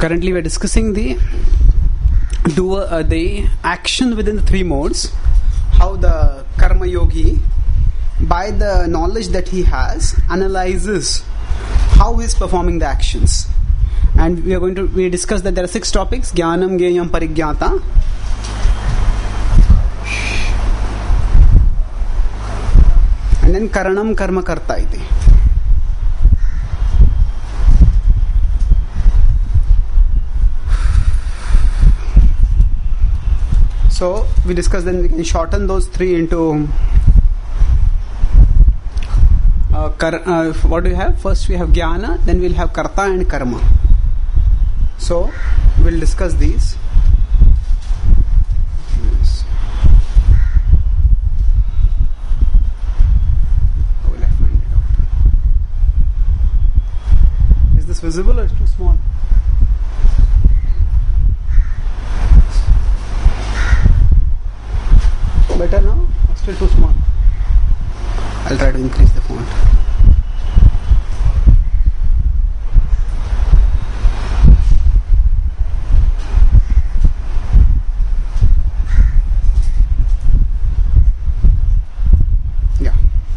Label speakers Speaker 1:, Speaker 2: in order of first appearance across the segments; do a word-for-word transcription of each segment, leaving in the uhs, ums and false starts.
Speaker 1: currently we are discussing the do uh, the action within the three modes. How the karma yogi, by the knowledge that he has, analyzes how he is performing the actions. And we are going to we discuss that there are six topics: jnanam, gyayam, parigyata. And then karanam, karma, karta iti. So we discussed, then we can shorten those three into uh, kar, uh, what do we have? First we have jnana, then we'll have karta and karma. So we'll discuss these. Yes. How will I find it out? Is this visible or is it too small? Better now? Or still too small? I'll try to increase the font. Yeah.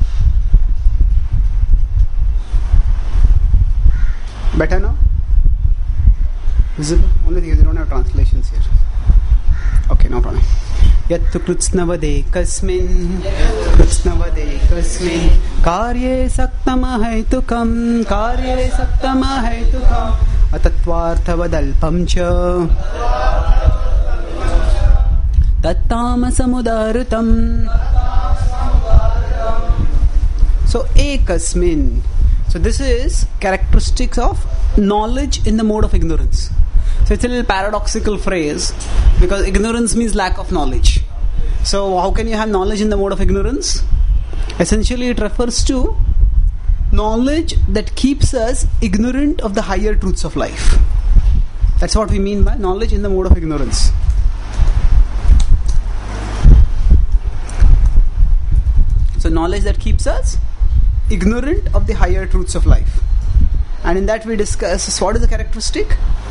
Speaker 1: Better now? Visible? Only thing is you don't have translations here. Okay, no problem. यत्तु कृत्स्नवदेकस्मिन् कृत्स्नवदेकस्मिन् कार्ये सक्तमहैतुकं कार्ये सक्तमहैतुकम् अतत्त्वार्थवदल्पं च तत्तामसमुदाहृतम्. So ekasmin. So this is characteristics of knowledge in the mode of ignorance. So it's a little paradoxical phrase because ignorance means lack of knowledge. So how can you have knowledge in the mode of ignorance? Essentially it refers to knowledge that keeps us ignorant of the higher truths of life. That's what we mean by knowledge in the mode of ignorance. So knowledge that keeps us ignorant of the higher truths of life. And in that we discuss what is the characteristic?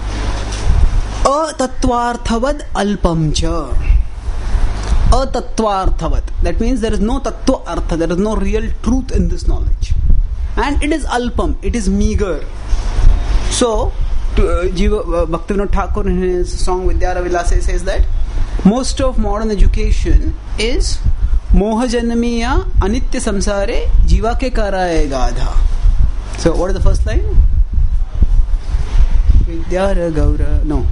Speaker 1: Atattvarthavad alpam cha. Atattvarthavad. That means there is no tattva artha, there is no real truth in this knowledge. And it is alpam, it is meager. So, to, uh, Jiva, uh, Bhaktivinoda Thakur in his song Vidyara Vilasa says that most of modern education is moha janamiya anitya samsare jiva ke karaye gadha. So, what is the first line? Vidyara Gaura. No.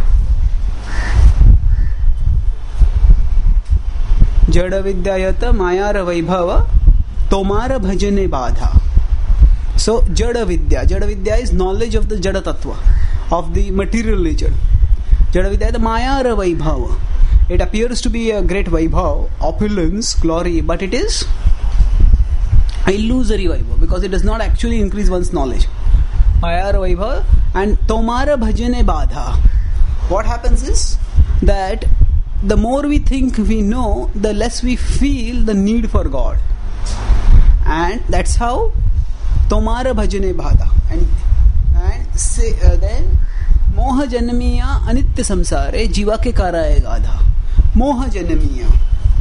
Speaker 1: Jada Vidyayata Mayara Vaibhava Tomara Bhajane Badha. So Jada Vidya. Jada Vidya is knowledge of the Jada Tattva, of the material nature. Jada Vidya, the Mayara Vaibhava. It appears to be a great Vaibhav, opulence, glory, but it is illusory Vaibhav because it does not actually increase one's knowledge. Mayara Vaibhava and Tomara Bhajane Badha. What happens is that the more we think we know, the less we feel the need for God. And that's how Tomara Bhajane Badha. And, and say, uh, then Moha Janamiya Anitya Samsare Jiva ke Karaye Gadha. Moha Janamiya.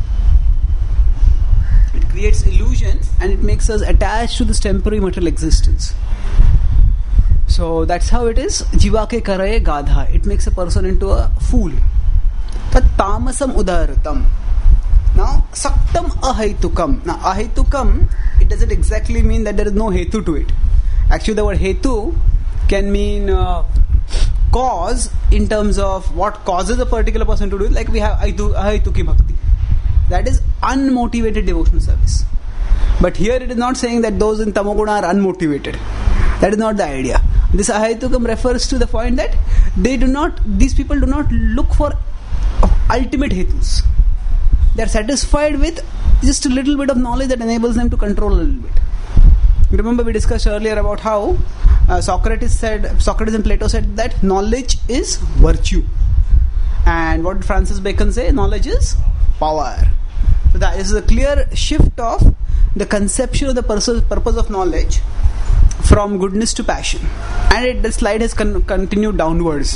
Speaker 1: It creates illusion and it makes us attached to this temporary material existence. So that's how it is. Jiva ke Karaye Gadha. It makes a person into a fool. Tat tamasam udaratam. Now, saktam ahaitukam. Now, ahaitukam, it doesn't exactly mean that there is no hetu to it. Actually, the word hetu can mean uh, cause in terms of what causes a particular person to do it. Like we have ahaituki bhakti. That is unmotivated devotional service. But here it is not saying that those in tamoguna are unmotivated. That is not the idea. This ahaitukam refers to the point that they do not, these people do not look for ultimate hetus. They are satisfied with just a little bit of knowledge that enables them to control a little bit. Remember we discussed earlier about how uh, Socrates said, Socrates and Plato said that knowledge is virtue. And what did Francis Bacon say? Knowledge is power. So that is a clear shift of the conception of the purpose of knowledge from goodness to passion, and it, the slide has con- continued downwards.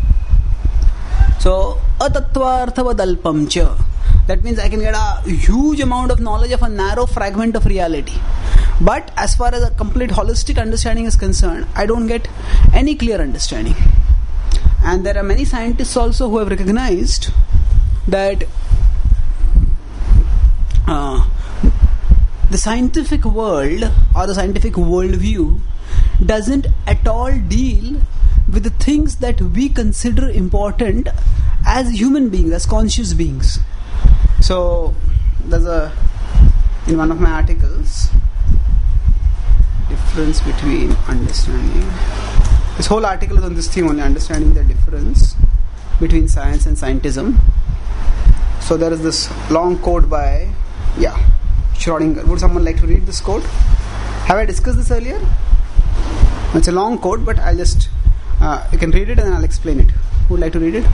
Speaker 1: So, atattvarthavadalpam cha. That means I can get a huge amount of knowledge of a narrow fragment of reality. But as far as a complete holistic understanding is concerned, I don't get any clear understanding. And there are many scientists also who have recognized that uh, the scientific world or the scientific worldview doesn't at all deal with the things that we consider important as human beings, as conscious beings. So, there's a, in one of my articles, difference between understanding. This whole article is on this theme only, understanding the difference between science and scientism. So, there is this long quote by, yeah, Schrödinger. Would someone like to read this quote? Have I discussed this earlier? It's a long quote, but I'll just, uh, you can read it and I'll explain it. Who would like to read it?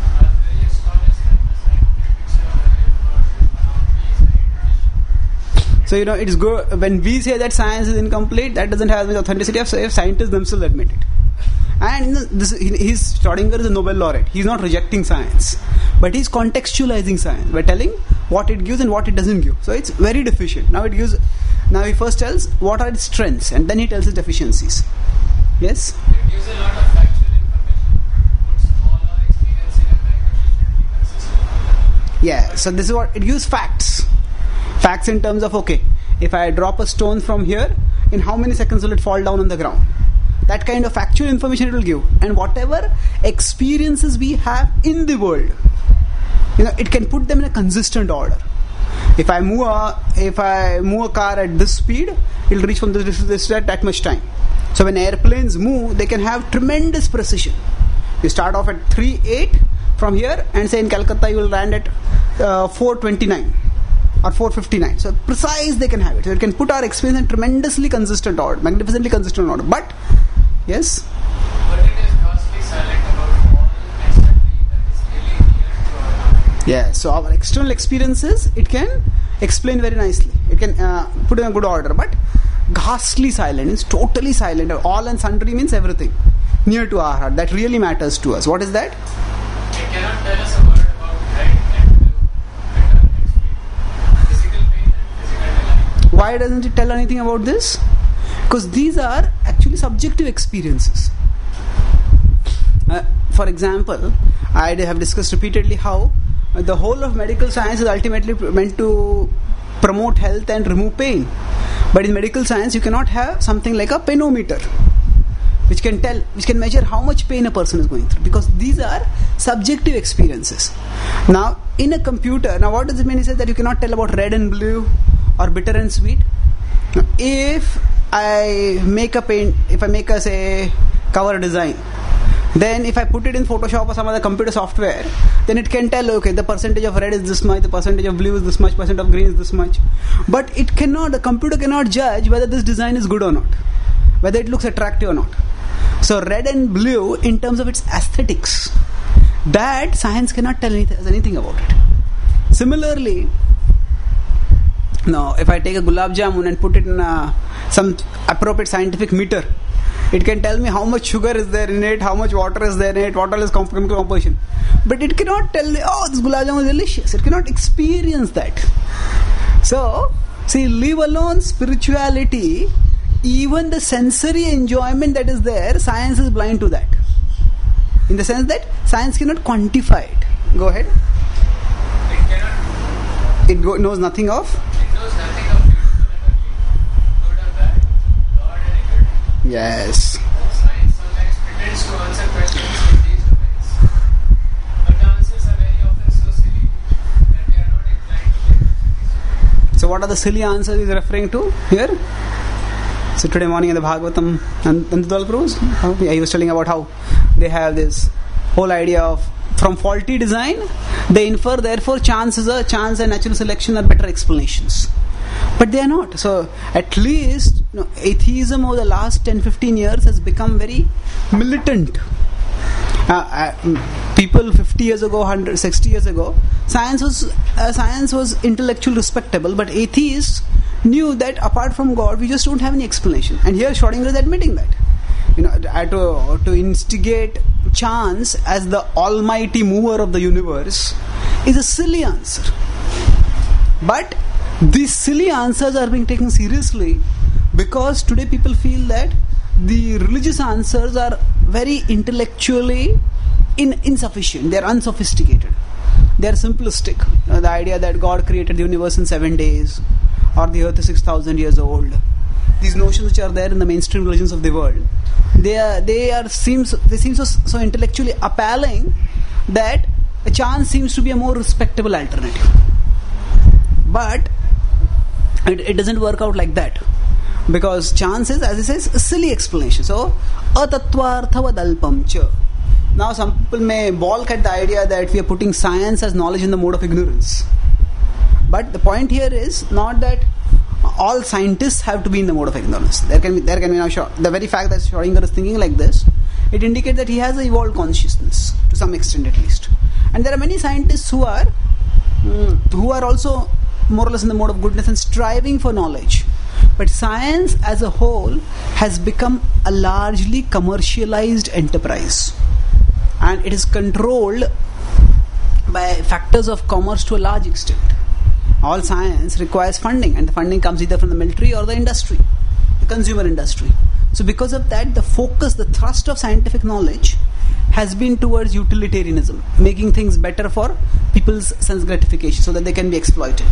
Speaker 1: So, you know, it's good when we say that science is incomplete, that doesn't have the authenticity of if scientists themselves admit it. And this, he's Schrödinger is a Nobel laureate. He's not rejecting science, but he's contextualizing science by telling what it gives and what it doesn't give. So it's very deficient. Now it gives. Now he first tells what are its strengths, and then he tells its deficiencies. Yes.
Speaker 2: It gives a lot of factual information. Puts all our experience in a package should be consistent.
Speaker 1: Yeah. So this is what it gives: facts. Facts in terms of, okay, if I drop a stone from here, in how many seconds will it fall down on the ground? That kind of factual information it will give. And whatever experiences we have in the world, you know, it can put them in a consistent order. If I move a, if I move a car at this speed, it will reach from this to this at that much time. So when airplanes move, they can have tremendous precision. You start off at three eight from here, and say in Calcutta you will land at uh, four twenty-nine. Or four fifty-nine. So precise they can have it. So it can put our experience in tremendously consistent order, magnificently consistent order. But, yes?
Speaker 2: But it is vastly silent about all externally that is really near to our.
Speaker 1: Yeah, so our external experiences, it can explain very nicely. It can uh, put in a good order. But ghastly silent, it's totally silent. All and sundry means everything. Near to our heart. That really matters to us. What is that?
Speaker 2: It cannot tell us a word about red and blue.
Speaker 1: Why doesn't it tell anything about this? Because these are actually subjective experiences. Uh, for example, I have discussed repeatedly how the whole of medical science is ultimately meant to promote health and remove pain. But in medical science, you cannot have something like a painometer, which can tell, which can measure how much pain a person is going through, because these are subjective experiences. Now, in a computer, now what does it mean? He says that you cannot tell about red and blue or bitter and sweet. Now, if I make a paint, if I make a say cover design, then if I put it in Photoshop or some other computer software, then it can tell, okay, the percentage of red is this much, the percentage of blue is this much, percent of green is this much. But it cannot, the computer cannot judge whether this design is good or not, whether it looks attractive or not. So red and blue, in terms of its aesthetics, that science cannot tell anything, anything about it. Similarly, now if I take a gulab jamun and put it in a, some appropriate scientific meter, it can tell me how much sugar is there in it, how much water is there in it, what all is chemical composition. But it cannot tell me, oh, this gulab jamun is delicious. It cannot experience that. So, see, leave alone spirituality, even the sensory enjoyment that is there, science is blind to that. In the sense that science cannot quantify it. Go ahead.
Speaker 2: It cannot.
Speaker 1: It go, knows nothing of?
Speaker 2: It knows nothing of beautiful and ugly, good or bad, God and ignorant.
Speaker 1: Yes.
Speaker 2: Science sometimes pretends to answer questions in these domains. But the answers are very often so silly that we are not inclined to take.
Speaker 1: So what are the silly answers he's referring to here? So today morning in the Bhagavatam, and Nandudal proves, he was telling about how they have this whole idea of from faulty design, they infer therefore chance is a chance and natural selection are better explanations. But they are not. So at least, you know, atheism over the last ten to fifteen years has become very militant. Uh, uh, people fifty years ago, one hundred, sixty years ago, science was uh, science was intellectual respectable, but atheists knew that apart from God, we just don't have any explanation. And here Schrodinger is admitting that. You know, to, to instigate chance as the almighty mover of the universe is a silly answer. But these silly answers are being taken seriously because today people feel that the religious answers are very intellectually in, insufficient. They are unsophisticated. They are simplistic. You know, the idea that God created the universe in seven days or the earth is six thousand years old. These notions which are there in the mainstream religions of the world, they are they are seems they seem so so intellectually appalling that a chance seems to be a more respectable alternative. But it, it doesn't work out like that, because chance is, as it says, a silly explanation. So atattvarthavadalpam cha. Now some people may balk at the idea that we are putting science as knowledge in the mode of ignorance. But the point here is not that all scientists have to be in the mode of ignorance. There can be, there can be now sure, the very fact that Schrodinger is thinking like this, it indicates that he has an evolved consciousness to some extent at least. And there are many scientists who are mm, who are also more or less in the mode of goodness and striving for knowledge. But science as a whole has become a largely commercialized enterprise, and it is controlled by factors of commerce to a large extent. All science requires funding, and the funding comes either from the military or the industry, the consumer industry. So because of that, the focus, the thrust of scientific knowledge has been towards utilitarianism, making things better for people's sense gratification so that they can be exploited.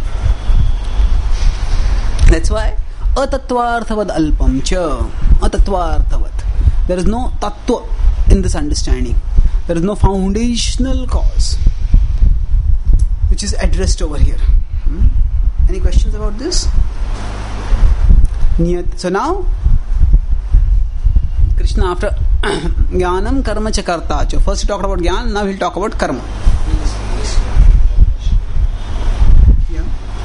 Speaker 1: That's why atattvarthavad alpam cha, atattvarthavat. There is no tattva in this understanding. There is no foundational cause which is addressed over here. Hmm? Any questions about this? So now Krishna, after jnanam karma cha karta cha, first he talked about jnana, now he'll talk about karma. Yeah.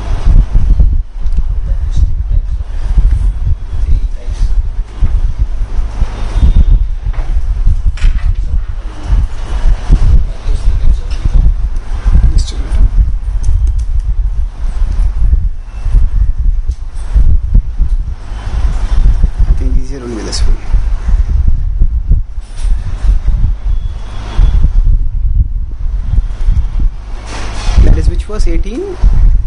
Speaker 1: eighteen.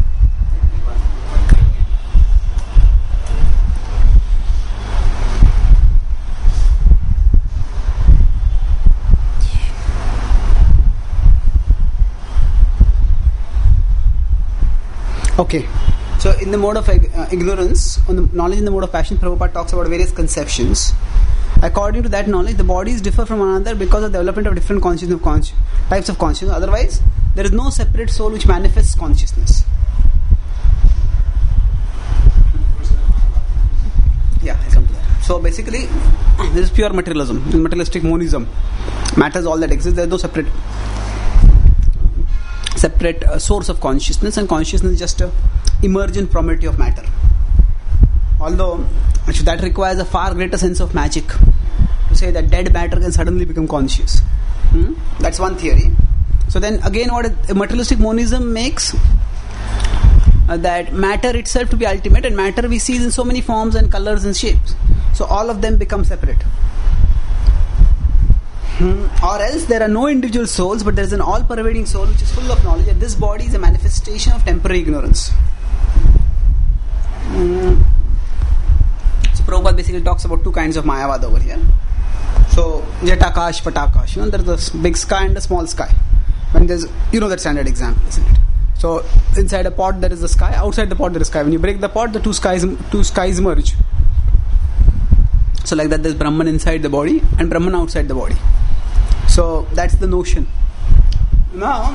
Speaker 1: Okay, so in the mode of uh, ignorance, on the knowledge in the mode of passion, Prabhupada talks about various conceptions. According to that knowledge, the bodies differ from one another because of the development of different consciousness of consci- types of consciousness. Otherwise, there is no separate soul which manifests consciousness. Yeah, I'll come to that. So basically, this is pure materialism, materialistic monism. Matter is all that exists. There is no separate separate uh, source of consciousness, and consciousness is just a emergent property of matter. Although actually that requires a far greater sense of magic to say that dead matter can suddenly become conscious. Hmm? That's one theory. So then again, what a materialistic monism makes uh, that matter itself to be ultimate, and matter we see in so many forms and colors and shapes. So all of them become separate. Hmm. Or else there are no individual souls, but there is an all-pervading soul which is full of knowledge, and this body is a manifestation of temporary ignorance. Hmm. So Prabhupada basically talks about two kinds of Mayavad over here. So Jetakash, Patakash. You know, there's this big sky and a small sky. When there's, you know that standard example, isn't it? So inside a pot there is the sky, outside the pot there is sky. When you break the pot, the two skies two skies merge. So like that, there's Brahman inside the body and Brahman outside the body. So that's the notion. Now,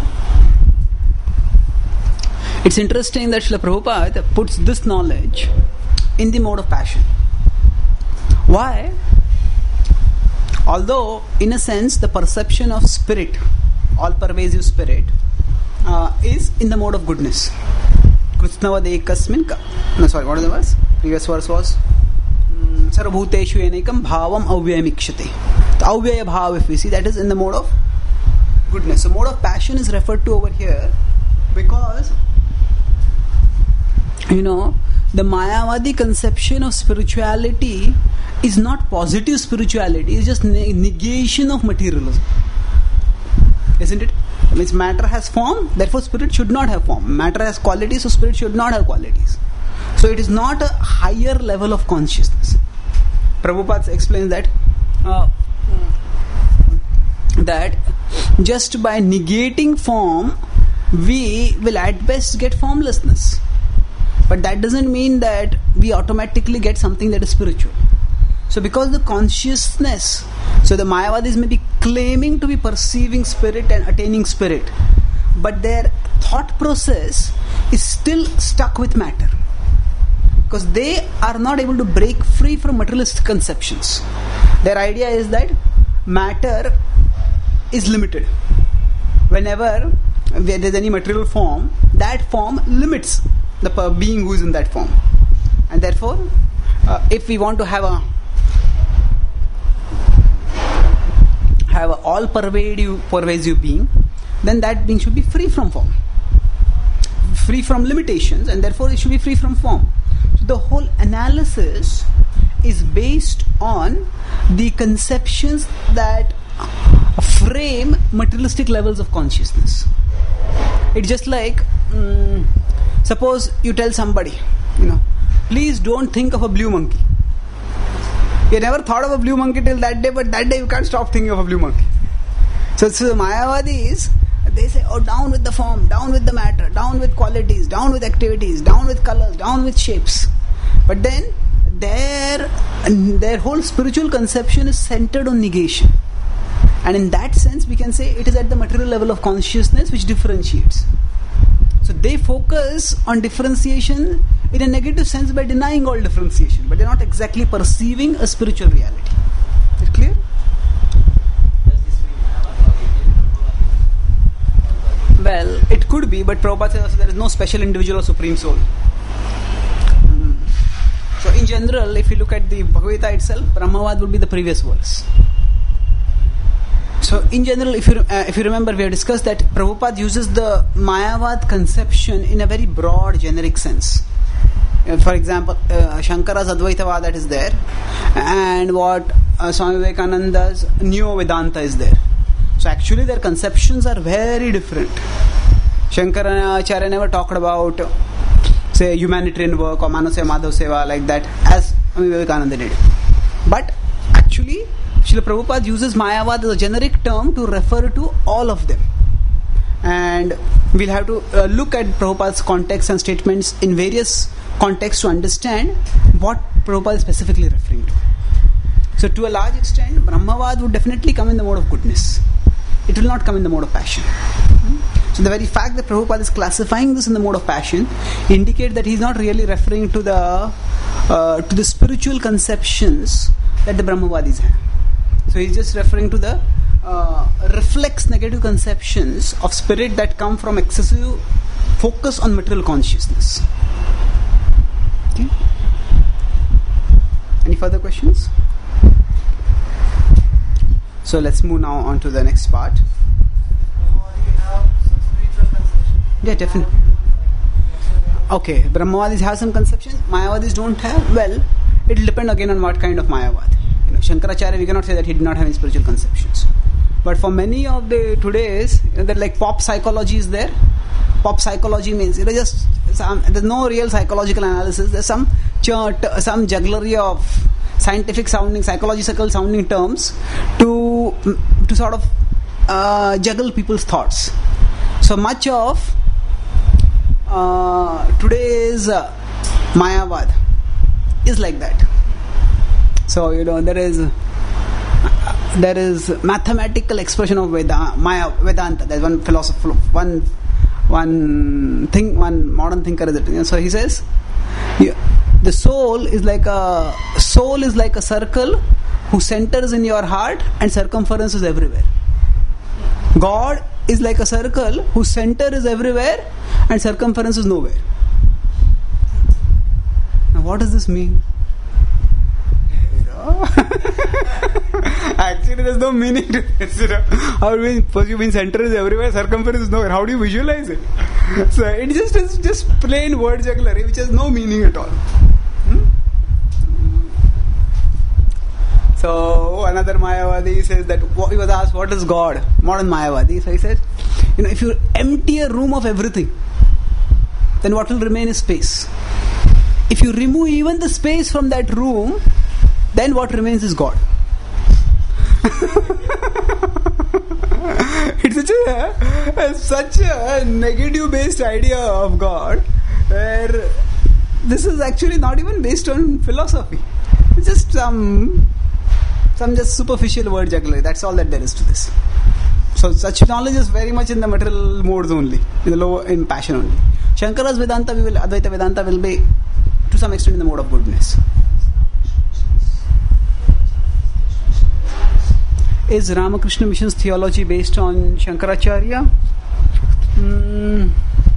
Speaker 1: it's interesting that Srila Prabhupada puts this knowledge in the mode of passion. Why? Although, in a sense, the perception of spirit, all-pervasive spirit, uh, is in the mode of goodness. Krishnavad ekasmin ka. No, sorry, what is the verse? Previous verse was Sarvabhuteshu enekam bhavam avyayamikshate. The avyaya bhav, if we see, that is in the mode of goodness. So, mode of passion is referred to over here because, you know, the Mayavadi conception of spirituality is not positive spirituality, it's just ne- negation of materialism. Isn't it? It means matter has form, therefore spirit should not have form. Matter has qualities, so spirit should not have qualities. So it is not a higher level of consciousness. Prabhupada explains that uh, that just by negating form, we will at best get formlessness. But that doesn't mean that we automatically get something that is spiritual. So because the consciousness, so the Mayavadis may be claiming to be perceiving spirit and attaining spirit, but their thought process is still stuck with matter. Because they are not able to break free from materialistic conceptions. Their idea is that matter is limited. Whenever there is any material form, that form limits the being who is in that form. And therefore, uh, if we want to have a have an all-pervasive pervasive being, then that being should be free from form, free from limitations, and therefore it should be free from form. So the whole analysis is based on the conceptions that frame materialistic levels of consciousness. It's just like, um, suppose you tell somebody, you know, please don't think of a blue monkey. You never thought of a blue monkey till that day, but that day you can't stop thinking of a blue monkey. So, so the Mayavadis, they say, oh, down with the form, down with the matter, down with qualities, down with activities, down with colors, down with shapes. But then their their whole spiritual conception is centered on negation. And in that sense, we can say it is at the material level of consciousness which differentiates. So they focus on differentiation in a negative sense by denying all differentiation, but they are not exactly perceiving a spiritual reality. Is it clear?
Speaker 3: Does this mean Mayavad?
Speaker 1: Well, it could be, but Prabhupada says also there is no special individual or supreme soul. Mm. So in general, if you look at the Bhagavad Gita itself, Brahmavad would be the previous verse. So in general, if you uh, if you remember, we have discussed that Prabhupada uses the Mayavad conception in a very broad, generic sense. Uh, for example, uh, Shankara's Advaitavad that is there, and what uh, Swami Vivekananda's Neo Vedanta is there. So actually their conceptions are very different. Shankaracharya never talked about, say, humanitarian work or Manaseva Madhav Seva like that as Swami Vivekananda did. But actually, Srila Prabhupada uses Mayavad as a generic term to refer to all of them. And we'll have to uh, look at Prabhupada's context and statements in various contexts to understand what Prabhupada is specifically referring to. So to a large extent, Brahmavad would definitely come in the mode of goodness. It will not come in the mode of passion. So the very fact that Prabhupada is classifying this in the mode of passion indicates that he is not really referring to the uh, to the spiritual conceptions that the Brahmavadis have. So he is just referring to the uh, reflex negative conceptions of spirit that come from excessive focus on material consciousness. Okay. Any further questions? So let's move now on to the next part. Yeah, definitely. Okay, Brahmavadis have some conception, Mayavadis don't have. Well, it will depend again on what kind of Mayavad. You know, Shankaracharya, we cannot say that he did not have any spiritual conceptions. But for many of the today's, you know, that like pop psychology is there. Pop psychology means you know just some, there's no real psychological analysis. There's some ch- some jugglery of scientific sounding, psychological sounding terms to to sort of uh, juggle people's thoughts. So much of uh, today's uh, Mayavad is like that. So you know there is uh, there is mathematical expression of Veda, Maya, Vedanta. There's one philosopher, one one thing, one modern thinker is it. So he says, yeah, the soul is like a soul is like a circle whose center is in your heart and circumference is everywhere. God is like a circle whose center is everywhere and circumference is nowhere. Now what does this mean? You know? Actually, there's no meaning to this. You know? How do you mean, first you mean center is everywhere, circumference is nowhere. How do you visualize it? So it just is just plain word jugglery, which has no meaning at all. Hmm? So another Mayavadi says that he was asked, what is God? Modern Mayavadi. So he says, you know, if you empty a room of everything, then what will remain is space. If you remove even the space from that room, then what remains is God. It's such a, a such a negative based idea of God, where this is actually not even based on philosophy. It's just some some just superficial word jugglery. That's all that there is to this. So such knowledge is very much in the material modes only, in the lower, in passion only. Shankara's Vedanta, we will, Advaita Vedanta will be to some extent in the mode of goodness. Is Ramakrishna Mission's theology based on Shankaracharya? Mm,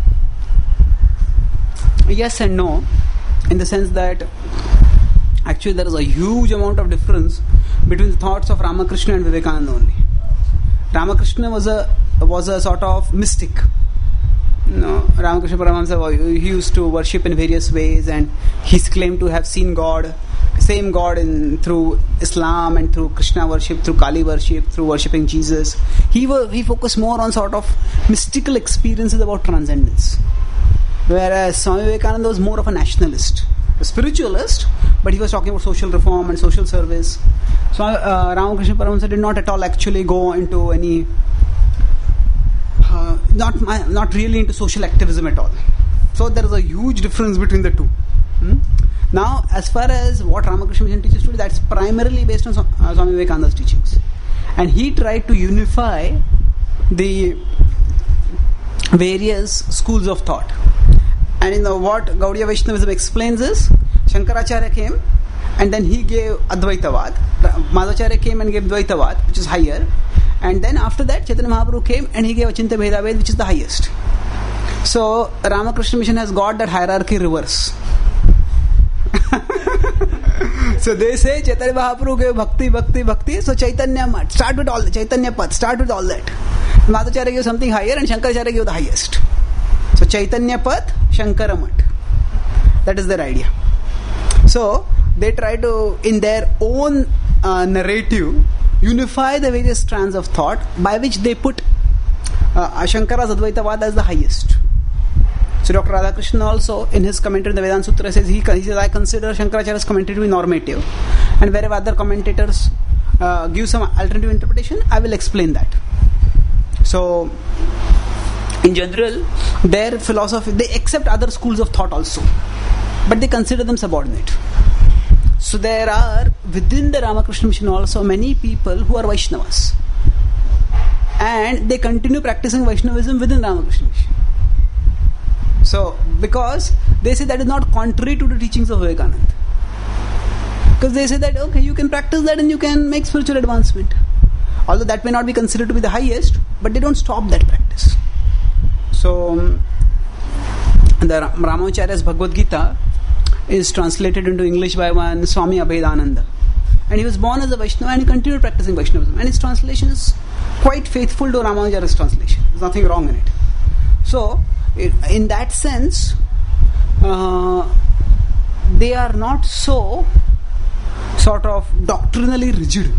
Speaker 1: yes and no, in the sense that actually there is a huge amount of difference between the thoughts of Ramakrishna and Vivekananda only. Ramakrishna was a was a sort of mystic. No, Ramakrishna Paramahamsa, he used to worship in various ways, and he's claimed to have seen God, same God in through Islam and through Krishna worship, through Kali worship, through worshipping Jesus. He were, he focused more on sort of mystical experiences about transcendence, whereas Swami Vivekananda was more of a nationalist, a spiritualist, but he was talking about social reform and social service. So uh, Ramakrishna Paramahamsa did not at all actually go into any Uh, not not really into social activism at all. So there is a huge difference between the two. Hmm? Now, as far as what Ramakrishna Mission teaches today, that's primarily based on uh, Swami Vivekananda's teachings, and he tried to unify the various schools of thought. And in the what Gaudiya Vaishnavism explains is, Shankaracharya came and then he gave Advaitavad. Madhvacharya came and gave Dvaitavad, which is higher. And then after that, Chaitanya Mahaprabhu came and he gave Achintya Bhedaved, which is the highest. So, Ramakrishna Mission has got that hierarchy reverse. So they say Chaitanya Mahaprabhu gave Bhakti, Bhakti, Bhakti. So Chaitanya Mat, start with all that. Chaitanya Pad, start with all that. Madhvacharya gave something higher and Shankaracharya gave the highest. So Chaitanya Pad, Shankara Mat. That is their idea. So, they try to, in their own uh, narrative, unify the various strands of thought by which they put uh, Shankara's Advaitavad as the highest. So Doctor Radhakrishnan also in his commentary in the Vedanta Sutra says, he, he says, I consider Shankaracharya's commentary to be normative, and wherever other commentators uh, give some alternative interpretation, I will explain that. So in general, their philosophy, they accept other schools of thought also, but they consider them subordinate. So there are within the Ramakrishna Mission also many people who are Vaishnavas, and they continue practicing Vaishnavism within Ramakrishna Mission. So because they say that is not contrary to the teachings of Vivekananda, because they say that okay, you can practice that and you can make spiritual advancement, although that may not be considered to be the highest, but they don't stop that practice. So um, the Ramacharya's Bhagavad Gita is translated into English by one Swami Abhedananda, and he was born as a Vaishnava and he continued practicing Vaishnavism, and his translation is quite faithful to Ramanujara's translation. There's nothing wrong in it. So in that sense, uh, they are not so sort of doctrinally rigid,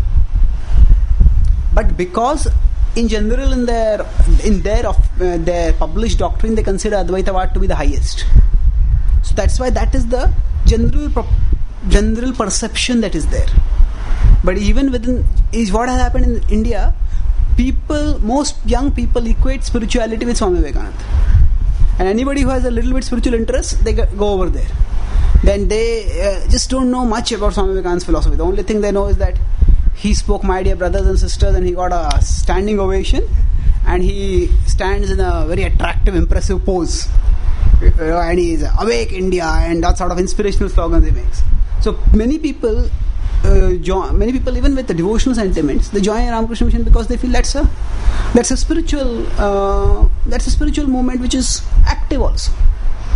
Speaker 1: but because in general in their in their uh, their published doctrine they consider Advaitavad to be the highest. So that's why that is the general pro- general perception that is there. But even within is what has happened in India, people, most young people equate spirituality with Swami Vivekananda, and anybody who has a little bit spiritual interest, they go over there. Then they uh, just don't know much about Swami Vivekananda's philosophy. The only thing they know is that he spoke "My dear brothers and sisters" and he got a standing ovation, and he stands in a very attractive, impressive pose. And he is awake India, and that sort of inspirational slogans he makes. So many people uh, join, many people even with the devotional sentiments, they join Ramakrishna Mission because they feel that's a that's a spiritual uh, that's a spiritual movement which is active also.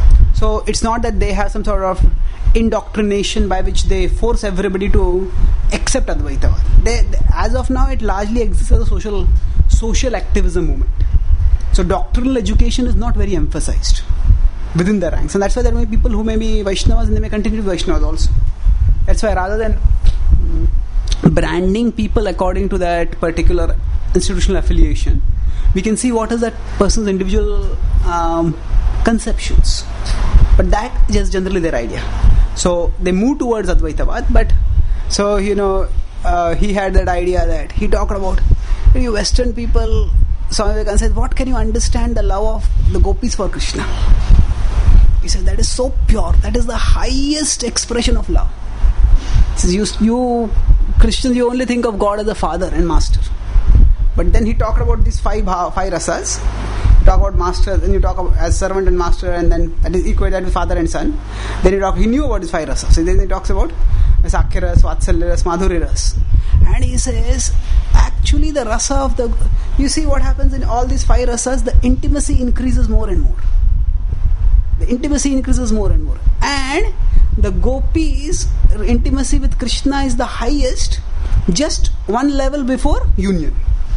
Speaker 1: So it's not that they have some sort of indoctrination by which they force everybody to accept Advaitavad. They, they, as of now, it largely exists as a social social activism movement. So doctrinal education is not very emphasized within the ranks, and that's why there may be people who may be Vaishnavas and they may continue to be Vaishnavas also. That's why rather than branding people according to that particular institutional affiliation, we can see what is that person's individual um, conceptions. But that is just generally their idea. So they move towards Advaitavad, but so you know uh, he had that idea that he talked about you Western people. Swami Vivekananda said, what can you understand the love of the gopis for Krishna? He said that is so pure, that is the highest expression of love. He says, you, you Christians, you only think of God as a father and master. But then he talked about these five five rasas. You talk about master, then you talk about as servant and master, and then that is equate that with father and son. Then he talk, he knew about these five rasas. So then he talks about Sakhya ras, Vatsalya ras, Madhurya ras. And he says, actually the rasa of the... You see what happens in all these five rasas, the intimacy increases more and more. The intimacy increases more and more. And the gopis' intimacy with Krishna is the highest, just one level before union.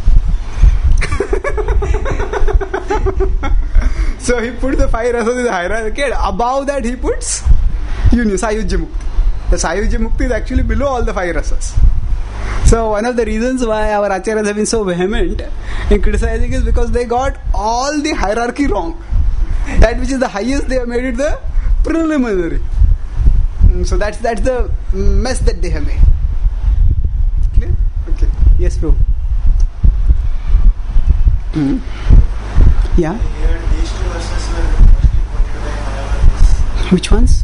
Speaker 1: So he put the five rasas in the hierarchy, and above that he puts union, Sayujya Mukti. The Sayujya Mukti is actually below all the five rasas. So one of the reasons why our acharyas have been so vehement in criticizing is because they got all the hierarchy wrong. That which is the highest, they have made it the preliminary. So that's that's the mess that they have made. Clear? Okay. Yes, bro. Mm. Yeah. Which ones?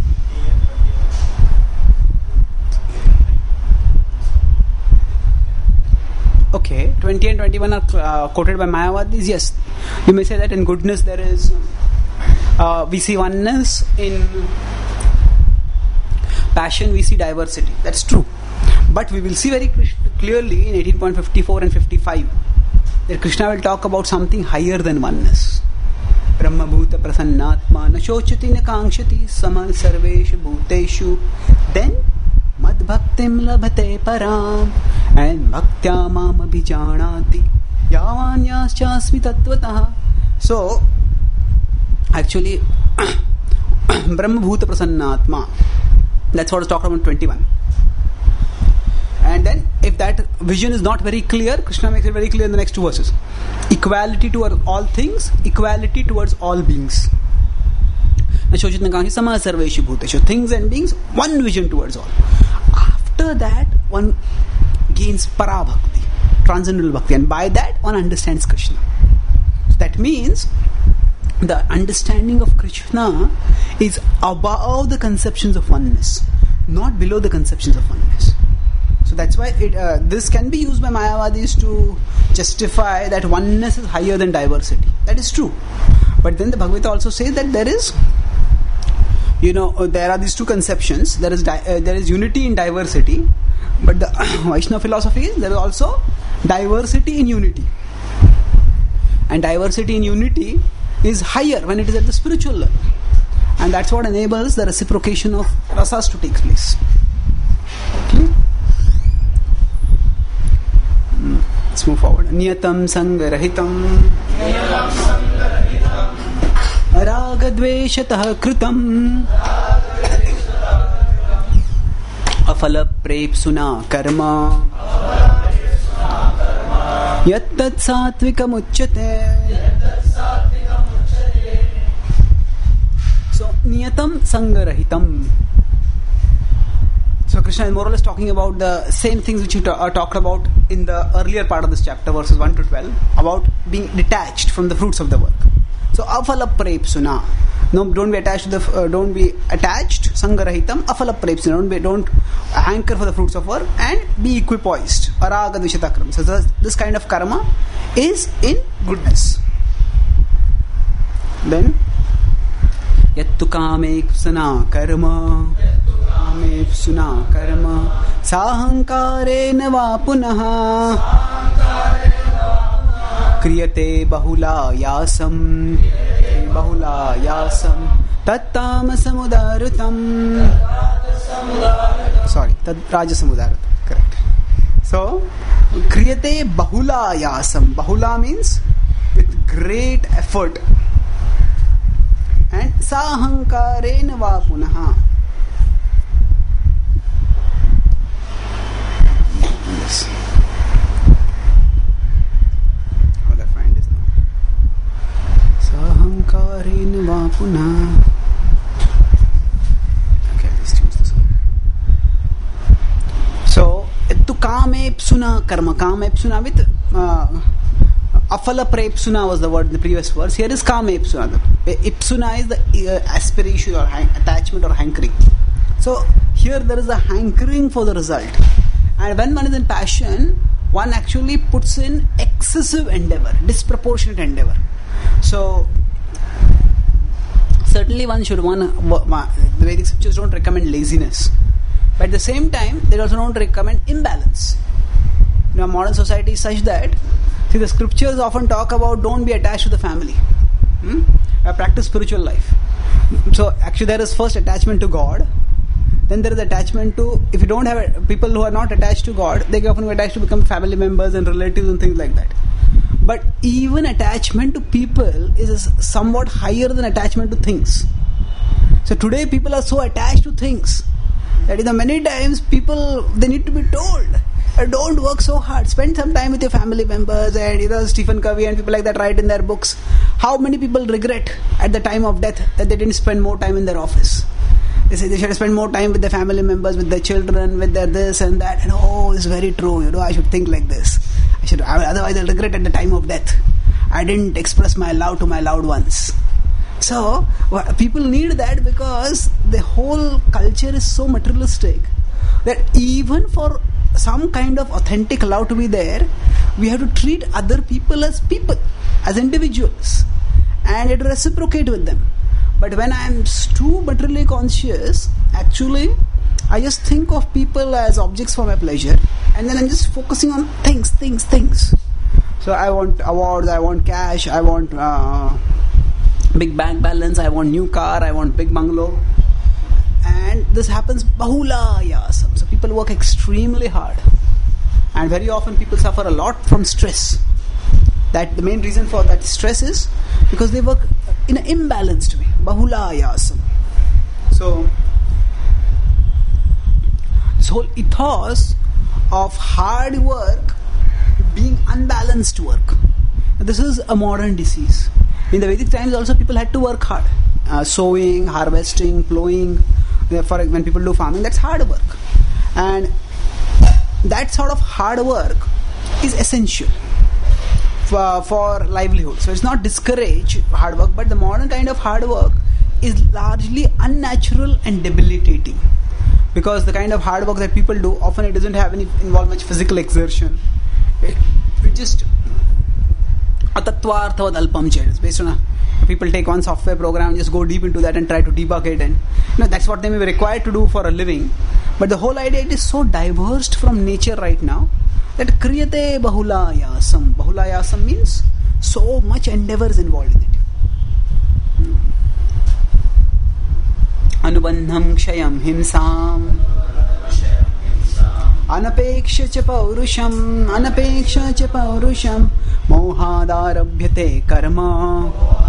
Speaker 1: Okay, twenty and twenty-one are uh, quoted by Mayavadis. Yes, you may say that in goodness there is uh, we see oneness, in passion we see diversity. That's true, but we will see very clearly in eighteen point fifty-four and fifty-five that Krishna will talk about something higher than oneness. Brahma bhuta prasannatma na shochati na kankshati sama sarveshu bhuteshu. Then mad bhaktim labhate param, and bhaktya mam abhijanati yavanyaschasmi tatvatah. So actually Brahma bhuta prasannatma, that's what is talked about in twenty-one. And then if that vision is not very clear, Krishna makes it very clear in the next two verses. Equality towards all things, equality towards all beings. Things and beings, one vision towards all. After that, one gains parabhakti, transcendental bhakti, and by that one understands Krishna. So that means the understanding of Krishna is above the conceptions of oneness, not below the conceptions of oneness. So that's why it, uh, this can be used by Mayavadis to justify that oneness is higher than diversity. That is true. But then the Bhagavad Gita also says that there is, you know, uh, there are these two conceptions. There is di- uh, there is unity in diversity, but the Vaishnava philosophy is there is also diversity in unity. And diversity in unity is higher when it is at the spiritual level. And that's what enables the reciprocation of rasas to take place. Okay? Let's move forward. Niyatam sangarahitam ragadveshatah kritam afala prepsuna karma yattat satvikam uchyate. So niyatam sangarahitam. So Krishna is more or less talking about the same things which he ta- uh, talked about in the earlier part of this chapter, verses one to twelve, about being detached from the fruits of the work. So afala prepsuna. No, don't be attached to the. Uh, don't be attached. Sangarahitam afala prepsuna. Don't be. Don't hanker for the fruits of work and be equipoised. Araga dvishatakram. So this, this kind of karma is in goodness. Then yattu kamepsuna karma. Kamepsuna karma sahankarena va punaha kriyate bahula yasam bahula yasam tattama samudarutam. Sorry, tat rajasamudarutam. So, kriyate bahula yasam. Bahula means with great effort. And sahankarena va punaha. Yes. How will I find this now? Sahankarena va punaha. Okay, let's choose this one. So, to kame psuna karma. Kame psuna with uh, afala prepsuna was the word in the previous verse. Here is kame ipsuna. Ipsuna is the uh, aspiration or hang- attachment or hankering. So here there is a hankering for the result. And when one is in passion, one actually puts in excessive endeavor, disproportionate endeavor. So certainly one should one the Vedic scriptures don't recommend laziness. But at the same time, they also don't recommend imbalance. You know, modern society is such that, see, the scriptures often talk about don't be attached to the family. Hmm? Uh, practice spiritual life. So actually there is first attachment to God. Then there is attachment to, if you don't have a, people who are not attached to God, they often get attached to become family members and relatives and things like that. But even attachment to people is somewhat higher than attachment to things. So today people are so attached to things that you know, many times people, they need to be told, don't work so hard. Spend some time with your family members. And you know, Stephen Covey and people like that write in their books. How many people regret at the time of death that they didn't spend more time in their office? They say they should spend more time with their family members, with their children, with their this and that. And oh, it's very true. You know, I should think like this. I should. Otherwise, I'll regret at the time of death. I didn't express my love to my loved ones. So people need that because the whole culture is so materialistic that even for some kind of authentic love to be there, we have to treat other people as people, as individuals, and it reciprocate with them. But when I am too materially conscious, actually I just think of people as objects for my pleasure, and then I'm just focusing on things, things, things. So I want awards, I want cash, I want uh, big bank balance, I want new car, I want big bungalow. And this happens bahula yasam. So people work extremely hard. And very often people suffer a lot from stress. That the main reason for that stress is because they work in an imbalanced way. Bahula yasam. So this whole ethos of hard work being unbalanced work. This is a modern disease. In the Vedic times also people had to work hard. Uh, sowing, harvesting, plowing. Therefore, when people do farming, that's hard work. And that sort of hard work is essential for, for livelihood. So it's not discourage hard work, but the modern kind of hard work is largely unnatural and debilitating. Because the kind of hard work that people do, often it doesn't have any involve much physical exertion. It, it just atattvarthavad alpam ched. It's based on a people take one software program, just go deep into that and try to debug it, and you know, that's what they may be required to do for a living. But the whole idea, it is so diverged from nature right now that kriyate bahula yasam. Bahula yasam means so much endeavor is involved in it. Anubandham kshayam himsam anapeksha cha paurusham anapeksha cha paurusham mohadarabhyate karma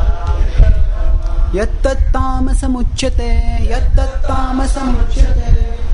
Speaker 1: yattattamasamuchyate yattattamasamuchyate.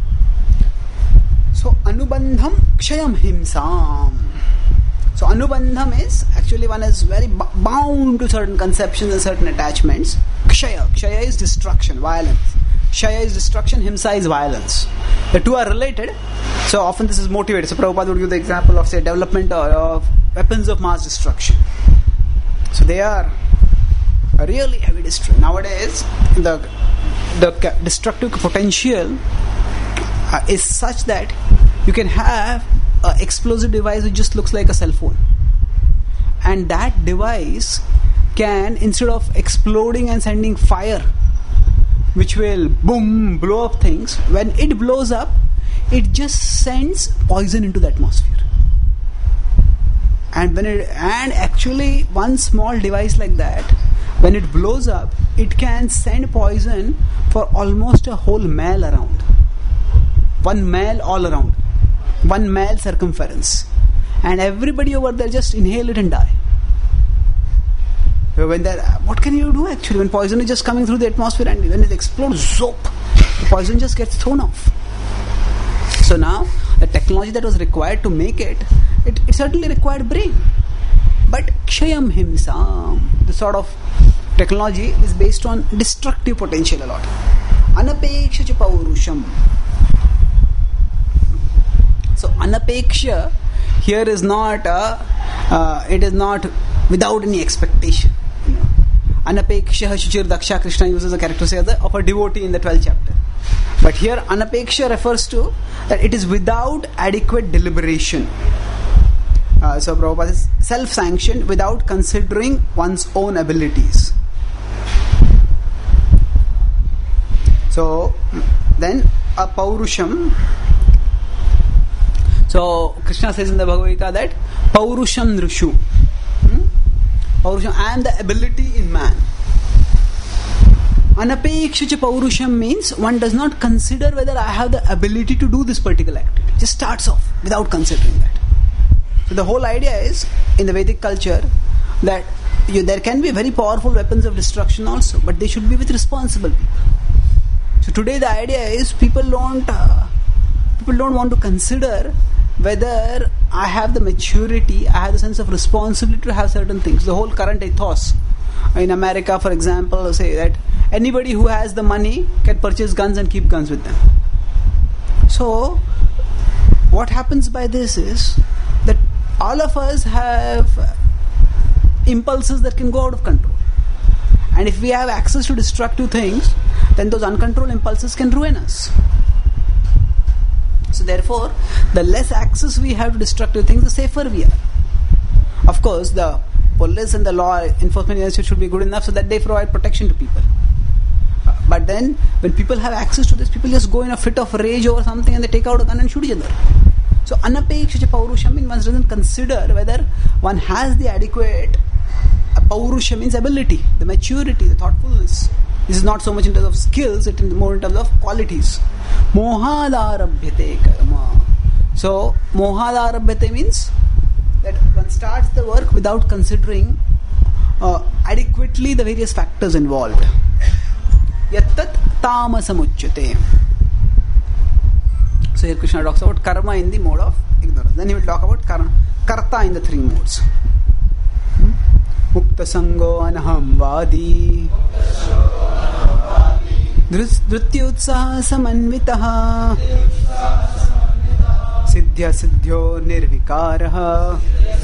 Speaker 1: So anubandham kshayam himsam. So anubandham is actually one is very bound to certain conceptions and certain attachments. Kshaya. Kshaya is destruction, violence. Shaya is destruction, himsa is violence. The two are related. So often this is motivated. So Prabhupada would give the example of say development of weapons of mass destruction. So they are a really heavy destruction. Nowadays the the destructive potential uh, is such that you can have an explosive device which just looks like a cell phone, and that device can, instead of exploding and sending fire which will boom blow up things, when it blows up it just sends poison into the atmosphere. And when it and actually one small device like that, when it blows up, it can send poison for almost a whole mile around. One mile all around. one mile circumference, and everybody over there just inhale it and die. When what can you do actually when poison is just coming through the atmosphere and when it explodes, zop, the poison just gets thrown off. So now the technology that was required to make it, it, it certainly required brain. But kshayam himsam, the sort of technology is based on destructive potential a lot. Anapeksha cha paurusham. So anapeksha here is not a, uh, it is not without any expectation. You know. Anapeksha shuchir daksha, Krishna uses a character say of a devotee in the twelfth chapter. But here anapeksha refers to that it is without adequate deliberation. Uh, so Prabhupada is self-sanctioned without considering one's own abilities. So then a paurusham. So Krishna says in the Bhagavad Gita that paurusham nrishu. Hmm? Paurusham, I am the ability in man. Anapeksha paurusham means one does not consider whether I have the ability to do this particular activity. Just starts off without considering that. So the whole idea is in the Vedic culture that you, there can be very powerful weapons of destruction also, but they should be with responsible people. So today the idea is people don't uh, people don't want to consider whether I have the maturity, I have the sense of responsibility to have certain things. The whole current ethos in America, for example, say that anybody who has the money can purchase guns and keep guns with them. So what happens by this is that all of us have impulses that can go out of control. And if we have access to destructive things, then those uncontrolled impulses can ruin us. So therefore, the less access we have to destructive things, the safer we are. Of course, the police and the law enforcement agencies should be good enough so that they provide protection to people. But then, when people have access to this, people just go in a fit of rage over something and they take out a gun and shoot each other. So anapeksha paurusham means one doesn't consider whether one has the adequate uh, paurusha means ability, the maturity, the thoughtfulness. This is not so much in terms of skills, it is more in terms of qualities. Mohadarabhyate karma. So mohadarabhyate means that one starts the work without considering uh, adequately the various factors involved. Yattat tamasamuchyate. So here Krishna talks about karma in the mode of ignorance. Then he will talk about karma, karta in the three modes. Mukta sango anaham vadi dhrutyutsaha samanvitaha siddhya siddhyo nirvikaraha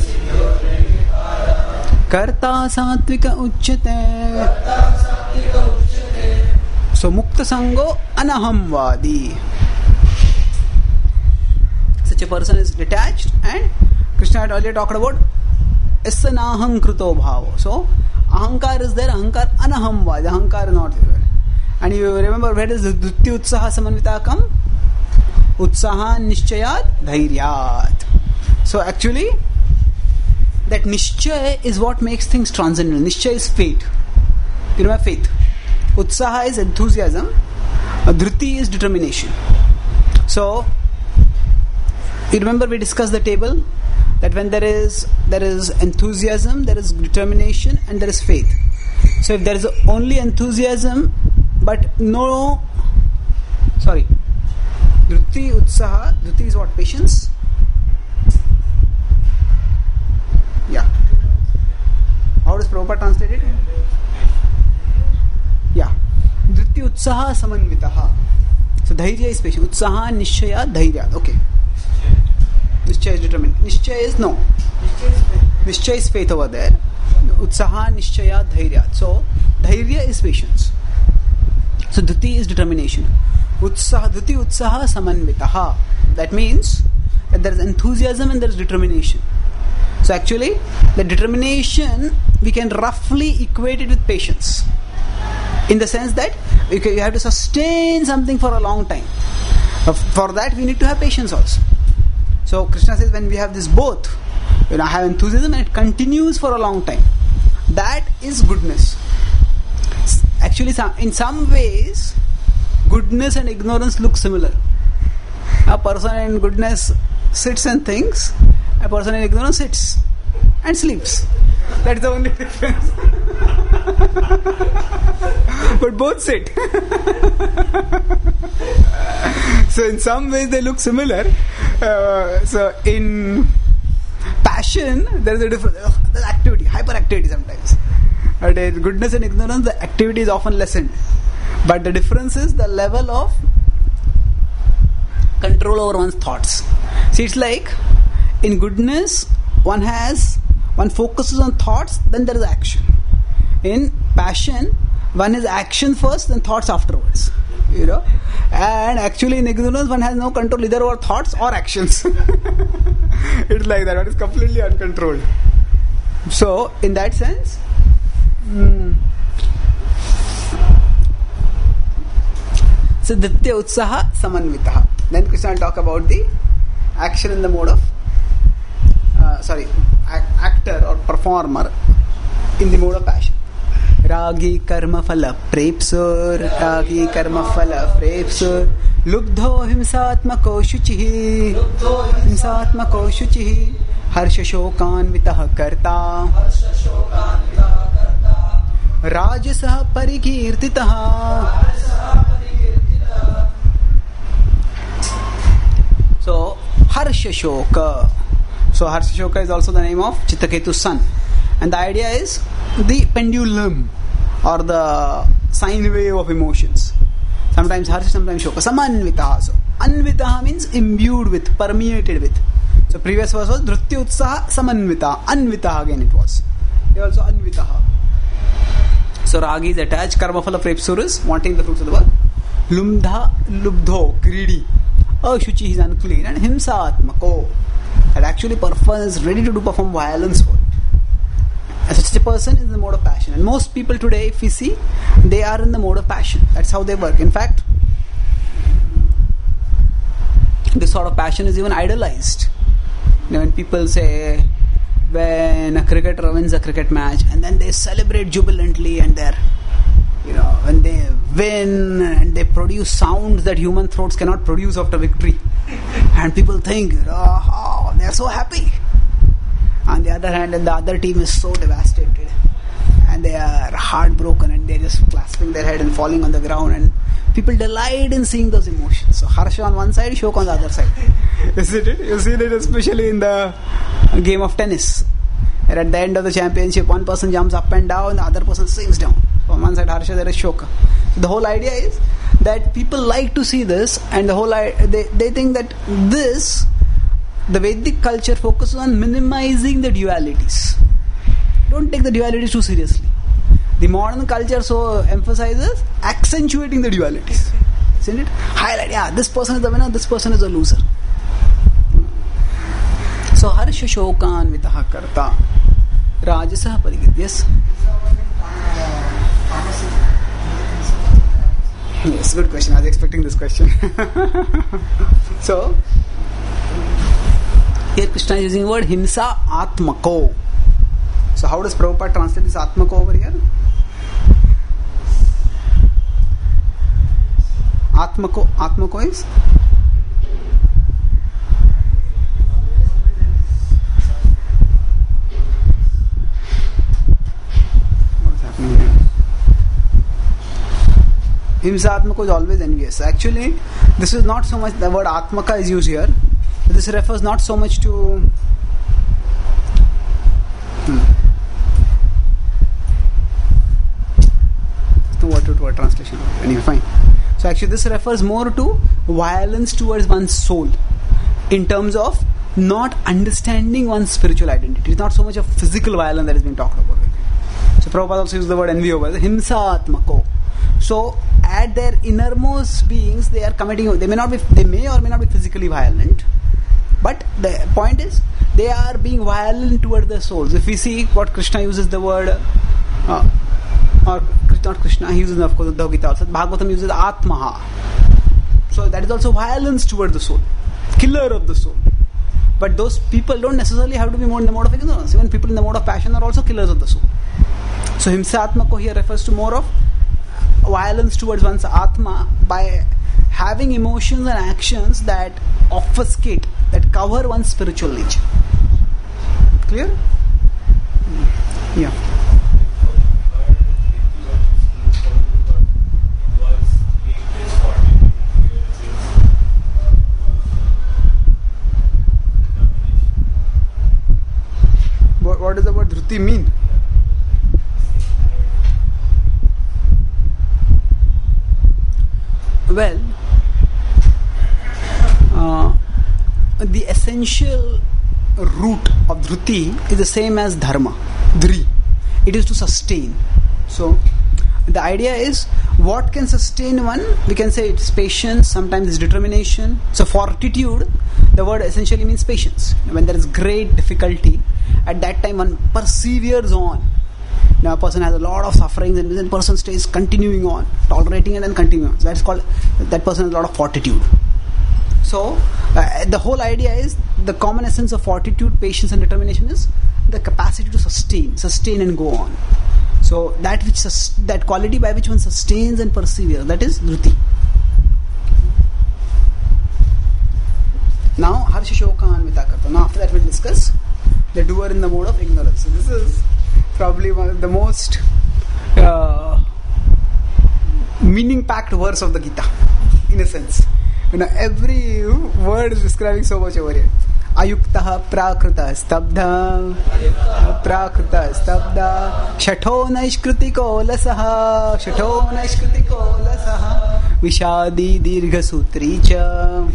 Speaker 1: karta satvika uchyate. So mukta sango anaham vadi. Such a person is detached, and Krishna had earlier talked about esanaham kruto bhavo. So ahankar is there, ahankar anaham vadi, ahankar is not there. And you remember where does the dhutya utsaha samanvita come? Utsaha nishchayat dhairyat. So actually that nishchay is what makes things transcendental. Nishchay is faith. You know, faith. Utsaha is enthusiasm. Dhruti is determination. So you remember we discussed the table that when there is there is enthusiasm, there is determination, and there is faith. So if there is only enthusiasm but no, sorry, dhruti utsaha, dhruti is what? Patience. Yeah. How does Prabhupada translate it? Yeah. Dhruti utsaha samanvitaha. So dhairya is patience. Utsaha nishchaya dhairya. Okay. Nishchaya is determined. Nishchaya is no. Nishchaya is faith over there. Utsaha nishchaya dhairya. So dhairya is patience. So dhuti is determination. Utsaha, dhuti utsaha samanvitaha. That means that there is enthusiasm and there is determination. So actually, the determination we can roughly equate it with patience. In the sense that you have to sustain something for a long time. For that we need to have patience also. So Krishna says when we have this both, you know, I have enthusiasm and it continues for a long time. That is goodness. Actually, in some ways, goodness and ignorance look similar. A person in goodness sits and thinks. A person in ignorance sits and sleeps. That's the only difference. But both sit. So in some ways they look similar. Uh, so in passion, there is a difference. There's activity, hyperactivity sometimes. But in goodness and ignorance, the activity is often lessened. But the difference is the level of control over one's thoughts. See, it's like in goodness, one has one focuses on thoughts, then there is action. In passion, one is action first, then thoughts afterwards. You know, and actually in ignorance, one has no control either over thoughts or actions. It's like that. One is completely uncontrolled. So, in that sense, mm, so Ditya Utsaha Samanvitaha. Then Krishna will talk about the action in the mode of uh, sorry, act, actor or performer in the mode of passion. Ragi karma phala prepsur, ragi karma phala prepsur, lubdho himsatmako shuchihi, himsatmako shuchihi, harsha shokanvitah karta, rajasah parikirtitah. So, Harsha Shoka. So, Harsha Shoka is also the name of Chittaketu's son. And the idea is the pendulum or the sine wave of emotions. Sometimes Harsha, sometimes Shoka. Samanvitaha. So, Anvitaha means imbued with, permeated with. So, previous verse was Dhrutya Utsaha Samanvitaha. Anvitaha again it was. Here also Anvitaha. So, Ragi is attached. Karmaphala Prepsur is wanting the fruits of the world. Lumdha Lubdho, greedy. Ashuchi is unclean. And Himsa Atmako, that actually person is ready to do perform violence for it. And such a person is in the mode of passion. And most people today, if we see, they are in the mode of passion. That's how they work. In fact, this sort of passion is even idolized. You know, when people say, when a cricketer wins a cricket match, and then they celebrate jubilantly, and they're, you know, when they win and they produce sounds that human throats cannot produce after victory, and people think, oh, they are so happy. On the other hand, and the other team is so devastated, and they are heartbroken, and they're just clasping their head and falling on the ground, and people delight in seeing those emotions. So Harsha on one side, Shok on the other side. Isn't it? You see that especially in the game of tennis, where at the end of the championship, one person jumps up and down, the other person sinks down. So on one side Harsha, there is Shoka. So the whole idea is that people like to see this, and the whole they they think that this, the Vedic culture focuses on minimizing the dualities. Don't take the dualities too seriously. The modern culture so emphasizes accentuating the dualities. Isn't it? Highlight, yeah, this person is the winner, this person is a loser. So Harsha Shokan Vitaha Karta Rajasah Parigit. Yes? Yes, good question. I was expecting this question. So, here Krishna is using the word Himsa Atmako. So, how does Prabhupada translate this Atmako over here? Atmako, Atmako is? What is happening here? Himsa Atmako is always envious. Actually, this is not so much, the word Atmaka is used here. This refers not so much to hmm, to what to word translation. Anyway, fine. So actually this refers more to violence towards one's soul in terms of not understanding one's spiritual identity. It's not so much of physical violence that is being talked about. So Prabhupada also used the word envy over there. Himsa Atmako. So at their innermost beings, they are committing. They may not be. They may or may not be physically violent, but the point is, they are being violent toward their souls. If we see what Krishna uses the word, uh, or not Krishna, he uses of course the Gita also. Bhagavatam uses Atmaha. So that is also violence toward the soul, killer of the soul. But those people don't necessarily have to be more in the mode of ignorance. Even people in the mode of passion are also killers of the soul. So Himsa Atmako here refers to more of violence towards one's Atma by having emotions and actions that obfuscate, that cover one's spiritual nature. Clear? Yeah. What, what does the word dhruti mean? Well, uh, the essential root of dhruti is the same as dharma, dhri. It is to sustain. So, the idea is, what can sustain one? We can say it's patience, sometimes it's determination. So, fortitude, the word essentially means patience. When there is great difficulty, at that time one perseveres on. Now, a person has a lot of sufferings, and then person stays continuing on, tolerating it and continuing on. So that's called, that person has a lot of fortitude. So, uh, the whole idea is, the common essence of fortitude, patience and determination is the capacity to sustain, sustain and go on. So, that which sus- that quality by which one sustains and perseveres, that is dhruti. Now, harsha shoka anvita karta. Now, after that we'll discuss the doer in the mode of ignorance. So, this is probably one of the most uh, meaning-packed verse of the Gita, in a sense. You know, every word is describing so much over here. Ayuktaha prakrita stabdha, prakrita stabdha, shatho naishkritiko lasaha, shatho naishkritiko lasaha, vishadi dirgha sutricha,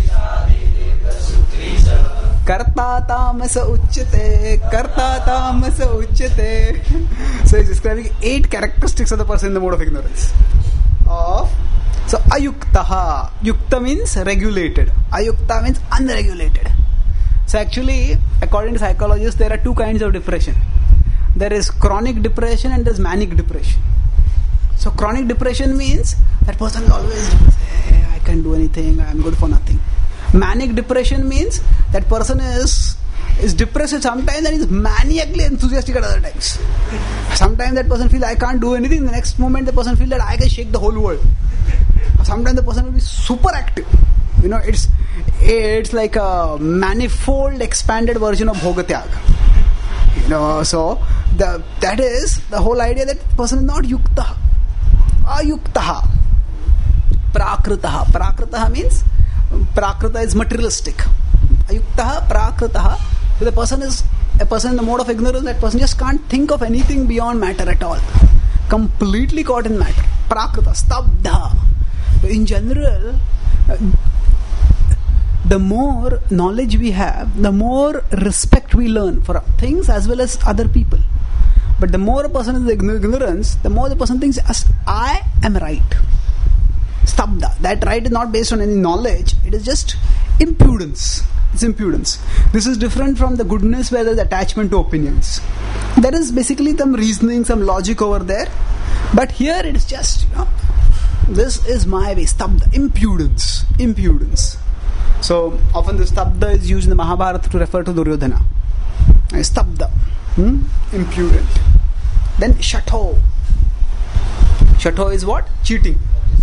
Speaker 1: karta tamasa uchyate, karta tamasa uchyate. So he's describing eight characteristics of the person in the mode of ignorance. Of So ayuktaha, yukta means regulated, ayukta means unregulated. So actually, according to psychologists, there are two kinds of depression. There is chronic depression and there is manic depression. So chronic depression means that person is always, hey, I can't do anything, I am good for nothing. Manic depression means that person is is depressed sometimes and is maniacally enthusiastic at other times. Sometimes that person feels I can't do anything, the next moment the person feels that I can shake the whole world. Sometimes the person will be super active. You know, it's it's like a manifold expanded version of Bhogatyaga. You know, so the that is the whole idea that the person is not yukta, ayuktaha, prakritaha. Prakritaha means prakrita is materialistic. Ayuktaha, prakritaha. So the person is a person in the mode of ignorance. That person just can't think of anything beyond matter at all. Completely caught in matter. Prakrita, stabdha. In general, the more knowledge we have, the more respect we learn for things as well as other people. But the more a person is in ignorance, the more the person thinks, I am right. Stabdha. That right is not based on any knowledge, it is just impudence. It's impudence. This is different from the goodness where there is attachment to opinions. There is basically some reasoning, some logic over there. But here it is just, you know, this is my way. Stabdha. Impudence. Impudence. So often the stabdha is used in the Mahabharata to refer to Duryodhana. Stabdha. Hmm? Impudent. Then shatho. Shatho is what? Cheating.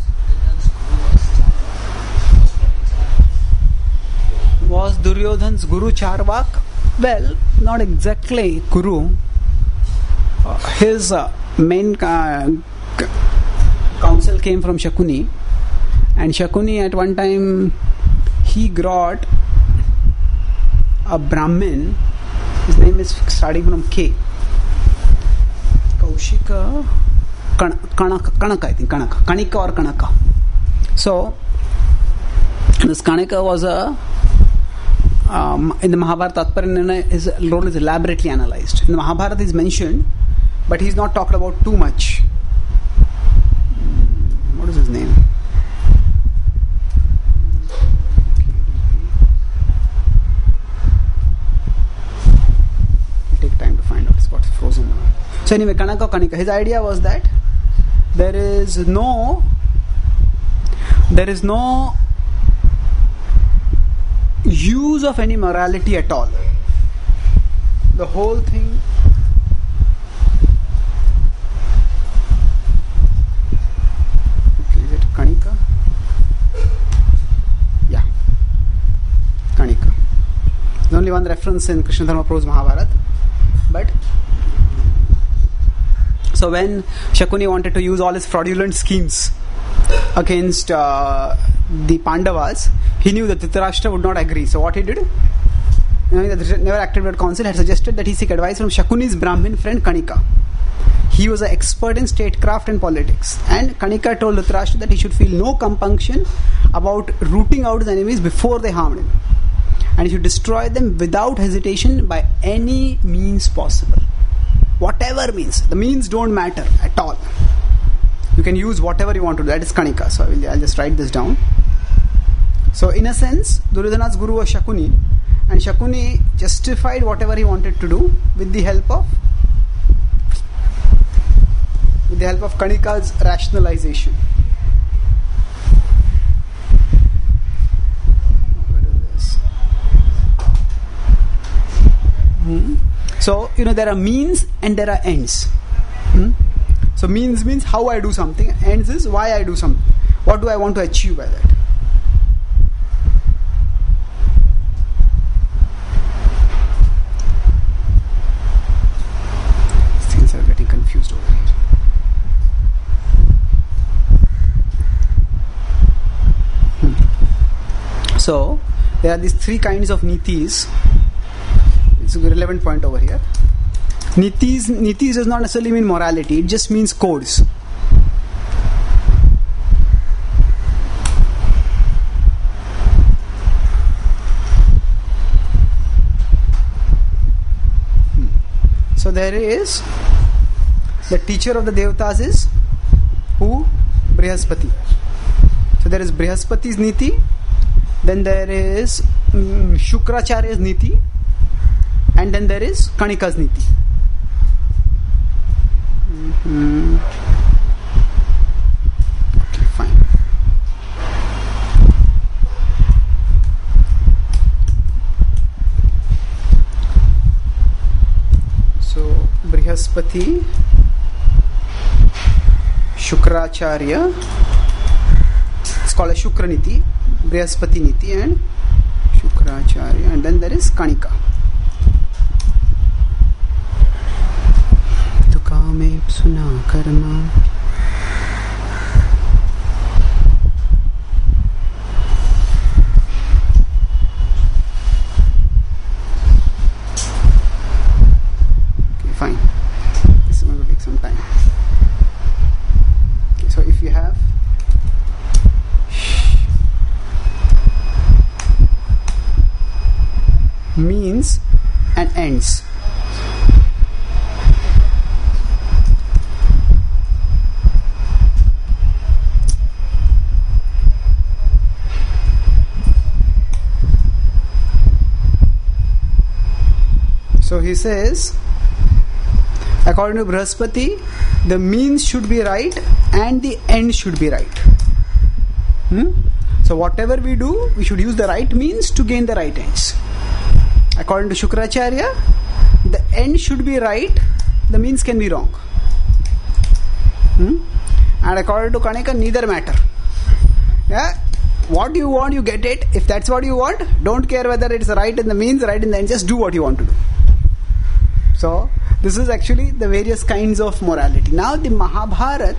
Speaker 1: Was Duryodhan's Guru Charvak? Well, not exactly Guru. Uh, his uh, main uh, c- counsel came from Shakuni, and Shakuni at one time he got a Brahmin. His name is starting from K. Kaushika Kan- Kanaka, Kanaka, I think Kanaka, Kanika or Kanaka. So this Kanika was a Um, in the Mahabharata, Tatparya, his role is elaborately analyzed. In the Mahabharata, he is mentioned, but he is not talked about too much. What is his name? It'll take time to find out. It's got frozen. So anyway, Kanaka Kanika. His idea was that there is no, there is no use of any morality at all. The whole thing okay, is it Kanika? Yeah. only one reference in Krishna Dharma Prose Mahabharata. But so when Shakuni wanted to use all his fraudulent schemes against uh, the Pandavas, he knew that Dhritarashtra would not agree. So what he did, knowing that Dhritarashtra never acted without counsel, had suggested that he seek advice from Shakuni's Brahmin friend Kanika. He was an expert in statecraft and politics, and Kanika told Dhritarashtra that he should feel no compunction about rooting out his enemies before they harmed him, and he should destroy them without hesitation by any means possible. Whatever means. The means don't matter at all. You can use whatever you want to do. That is Kanika. So I will, I'll just write this down. So in a sense, Duryodhana's guru was Shakuni, and Shakuni justified whatever he wanted to do with the help of with the help of Kanika's rationalization. Where is this? Hmm. So, you know, there are means and there are ends. Hmm? So, means means how I do something, ends is why I do something. What do I want to achieve by that? Things are getting confused over here. Hmm. So, there are these three kinds of nitis. It's a relevant point over here. Nitis, nitis does not necessarily mean morality, it just means codes. Hmm. So there is the teacher of the Devatas is who? Brihaspati. So there is Brihaspati's niti, then there is um, Shukracharya's niti, and then there is Kanika's niti. Mm-hmm. Okay, fine. So Brihaspati, Shukracharya, it's called a Shukra niti, Brihaspati niti, and Shukracharya, and then there is Kanika. Kame suna karma. Okay, fine. This is going to take some time. Okay, so if you have means and ends. So he says, according to Brihaspati, the means should be right and the end should be right. Hmm? So whatever we do, we should use the right means to gain the right ends. According to Shukracharya, the end should be right, the means can be wrong. Hmm? And according to Kanika, neither matter. Yeah? What you want, you get it. If that's what you want, don't care whether it's right in the means, right in the end, just do what you want to do. So, this is actually the various kinds of morality. Now, the Mahabharata,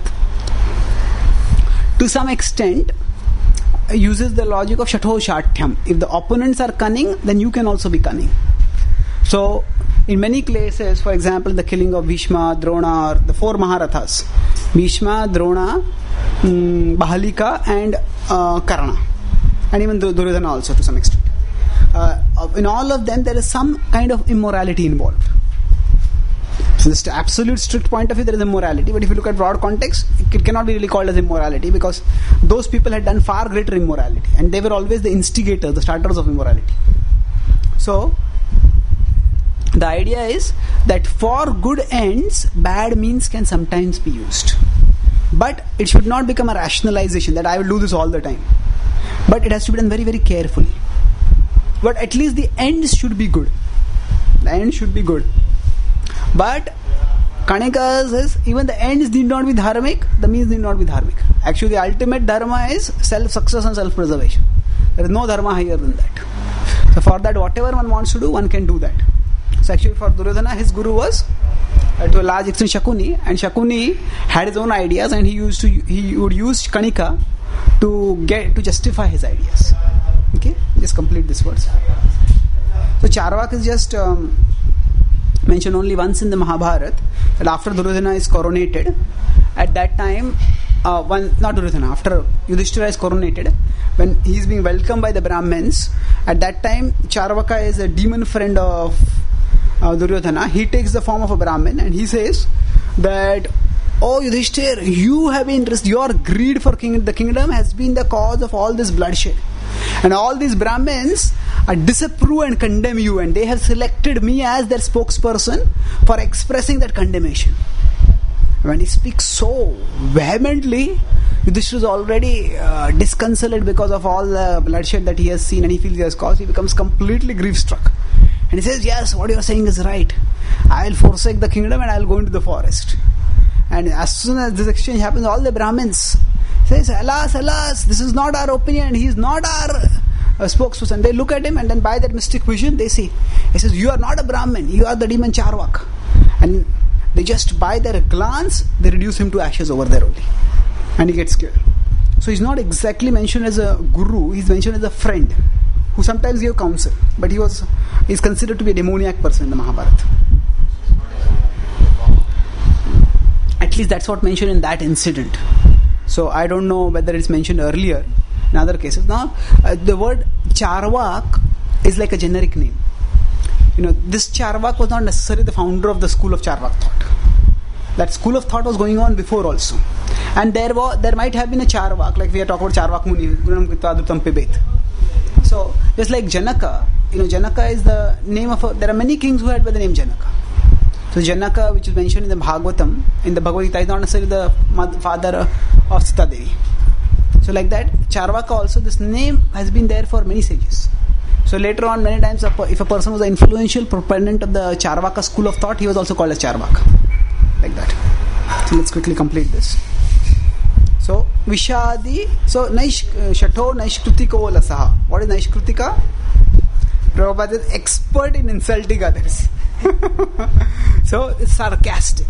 Speaker 1: to some extent, uses the logic of Shatho Shathyam. If the opponents are cunning, then you can also be cunning. So, in many places, for example, the killing of Bhishma, Drona, or the four Maharathas, Bhishma, Drona, um, Bahalika, and uh, Karna, and even Duryodhana also to some extent. Uh, in all of them, there is some kind of immorality involved. So, just absolute strict point of view, there is immorality. But if you look at broad context, it cannot be really called as immorality, because those people had done far greater immorality, and they were always the instigators, the starters of immorality. So, the idea is that for good ends, bad means can sometimes be used. But it should not become a rationalization that I will do this all the time. But it has to be done very, very carefully. But at least the ends should be good. The end should be good. But Kanika says even the ends need not be dharmic, the means need not be dharmic. Actually, the ultimate dharma is self-success and self-preservation. There is no dharma higher than that. So for that, whatever one wants to do, one can do that. So actually for Duryodhana, his guru was uh, to a large extent Shakuni, and Shakuni had his own ideas, and he used to he would use Kanika to get to justify his ideas. Okay, just complete this verse. So Charvak is just um, mentioned only once in the Mahabharata, that after Duryodhana is coronated, at that time, uh, one not Duryodhana, after Yudhishthira is coronated, when he is being welcomed by the Brahmins, at that time Charvaka is a demon friend of uh, Duryodhana. He takes the form of a Brahmin and he says that, "Oh Yudhishthira, you have been your greed for king, the kingdom has been the cause of all this bloodshed, and all these Brahmins uh, disapprove and condemn you, and they have selected me as their spokesperson for expressing that condemnation." When he speaks so vehemently, Yudhishthira is already uh, disconsolate because of all the bloodshed that he has seen, and he feels he has caused. He becomes completely grief-struck. And he says, "Yes, what you are saying is right. I will forsake the kingdom and I will go into the forest." And as soon as this exchange happens, all the Brahmins says, "Alas, alas, this is not our opinion. He is not our uh, spokesperson." They look at him, and then by that mystic vision, they see. He says, "You are not a Brahmin. You are the demon Charvak." And they just, by their glance, they reduce him to ashes over there only. And he gets killed. So he's not exactly mentioned as a guru. He's mentioned as a friend who sometimes gave counsel. But he was he's considered to be a demoniac person in the Mahabharata. At least that's what mentioned in that incident. So I don't know whether it's mentioned earlier in other cases. Now, uh, the word Charvak is like a generic name. You know, this Charvak was not necessarily the founder of the school of Charvak thought. That school of thought was going on before also. And there was, there might have been a Charvak, like we are talking about Charvak Muni, Gunam Kitadutam Pibet. So, just like Janaka, you know, Janaka is the name of a, there are many kings who had by the name Janaka. So Janaka, which is mentioned in the Bhagavatam, in the Bhagavad Gita, is not necessarily the father of Sita Devi. So like that, Charvaka also, this name has been there for many sages. So later on, many times, if a person was an influential proponent of the Charvaka school of thought, he was also called as Charvaka. Like that. So let's quickly complete this. So, Vishadi, so Naish, Shato Naishkrutiko Lasaha. What is Naishkrutika? Prabhupada is expert in insulting others. So, it's sarcastic.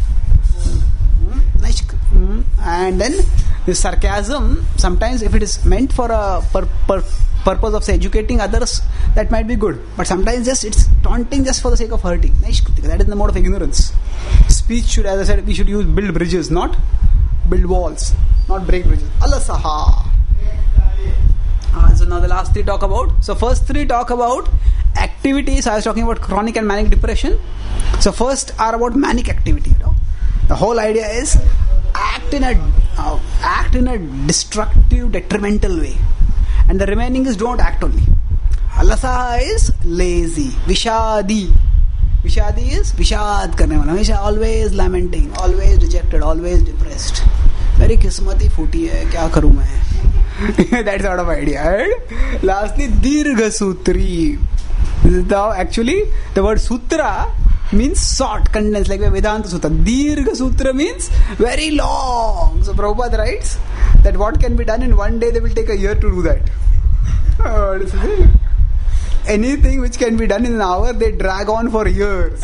Speaker 1: And then, the sarcasm, sometimes if it is meant for a pur- pur- purpose of say, educating others, that might be good. But sometimes just it's taunting just for the sake of hurting. That is the mode of ignorance. Speech should, as I said, we should use build bridges, not build walls, not break bridges. Alasaha. Uh, so now the last three talk about. So first three talk about activities. I was talking about chronic and manic depression. So first are about manic activity. You know, the whole idea is act in a uh, act in a destructive, detrimental way, and the remaining is don't act only. Alasaha is lazy. Vishadi. Vishadi is Vishad karne wala. Hamisha always lamenting, always dejected, always depressed. Very kismati phuti hai, kya karu main? That sort of idea. Right? Lastly, Dirgha Sutri. Now, actually, the word Sutra means short, condensed, like Vedanta Sutra. Dirgha Sutra means very long. So Prabhupada writes that what can be done in one day, they will take a year to do that. Oh, anything which can be done in an hour, they drag on for years.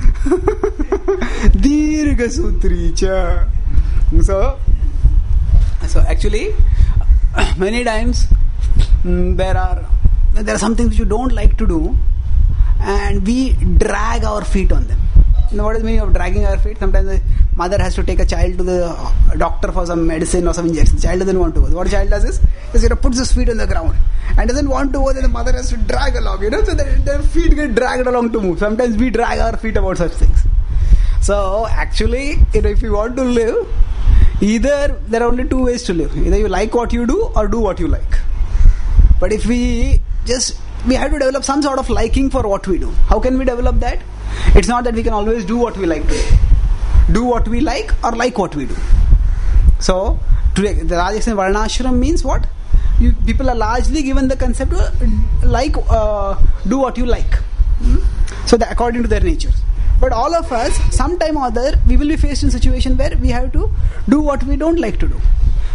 Speaker 1: Dirgha Sutri cha. So, so actually, many times mm, there are there are some things which you don't like to do, and we drag our feet on them. You know what is the meaning of dragging our feet? Sometimes the mother has to take a child to the doctor for some medicine or some injection. The child doesn't want to go. What the child does is, is you know, puts his feet on the ground and doesn't want to go. Then the mother has to drag along. You know, so that their feet get dragged along to move. Sometimes we drag our feet about such things. So actually, you know, if you want to live, either there are only two ways to live. Either you like what you do or do what you like. But if we just we have to develop some sort of liking for what we do. How can we develop that? It's not that we can always do what we like to do. Do what we like or like what we do. So, today, the large extent Varnashram means what? You, people are largely given the concept of like, uh, do what you like. Hmm? So, that according to their nature. But all of us, sometime or other, we will be faced in a situation where we have to do what we don't like to do.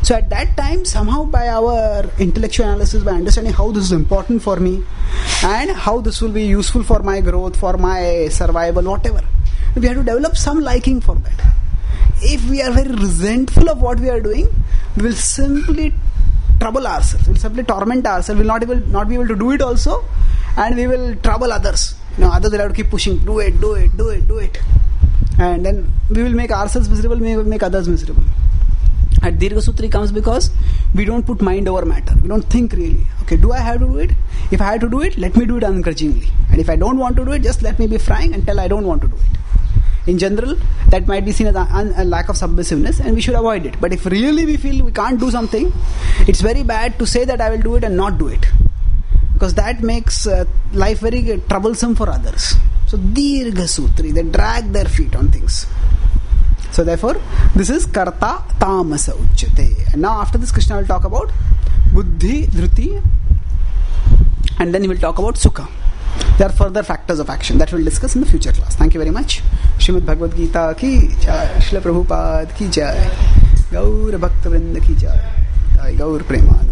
Speaker 1: So at that time, somehow by our intellectual analysis, by understanding how this is important for me and how this will be useful for my growth, for my survival, whatever, we have to develop some liking for that. If we are very resentful of what we are doing, we will simply trouble ourselves, we will simply torment ourselves, we will not, able, not be able to do it also, and we will trouble others. You know, others will have to keep pushing, do it, do it, do it, do it. And then we will make ourselves miserable, we will make others miserable. At Dirgha Sutri comes because we don't put mind over matter. We don't think really. Okay, do I have to do it? If I have to do it, let me do it ungrudgingly. And if I don't want to do it, just let me be frank and tell I don't want to do it. In general, that might be seen as a, a lack of submissiveness and we should avoid it. But if really we feel we can't do something, it's very bad to say that I will do it and not do it. Because that makes uh, life very troublesome for others. So Dirgha Sutri, they drag their feet on things. So therefore, this is Karta Tamasa Uchyate. And now after this, Krishna will talk about Buddhi, Dhruti, and then he will talk about Sukha. There are further factors of action that we will discuss in the future class. Thank you very much. Srimad Bhagavad Gita ki jai, Srila Prabhupada ki jai, Gaur Bhakta Vrinda ki jai, Gaur Premanand.